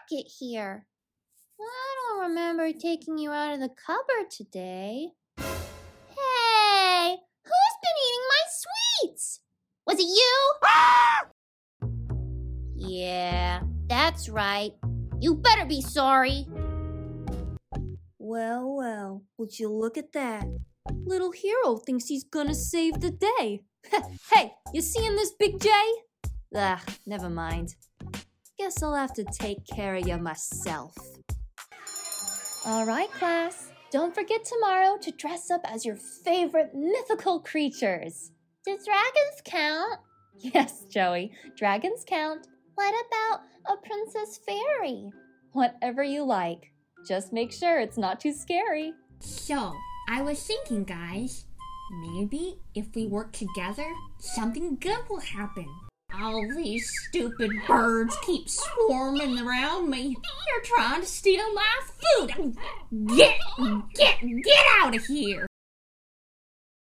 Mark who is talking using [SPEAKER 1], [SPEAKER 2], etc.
[SPEAKER 1] get here? I don't remember taking you out of the cupboard today. Hey, who's been eating my sweets? Was it you? Yeah, that's right. You better be sorry.
[SPEAKER 2] Well, well, would you look at that? Little hero thinks he's gonna save the day. Hey, you seeing this, Big J? Never mind. Guess I'll have to take care of you myself.
[SPEAKER 1] All right, class. Don't forget tomorrow to dress up as your favorite mythical creatures. Do dragons count? Yes, Joey, dragons count. What about a princess fairy? Whatever you like. Just make sure it's not too scary.
[SPEAKER 3] So, I was thinking, guys, maybe if we work together, something good will happen. All these stupid birds keep swarming around me. They're trying to steal my food. Get out of here.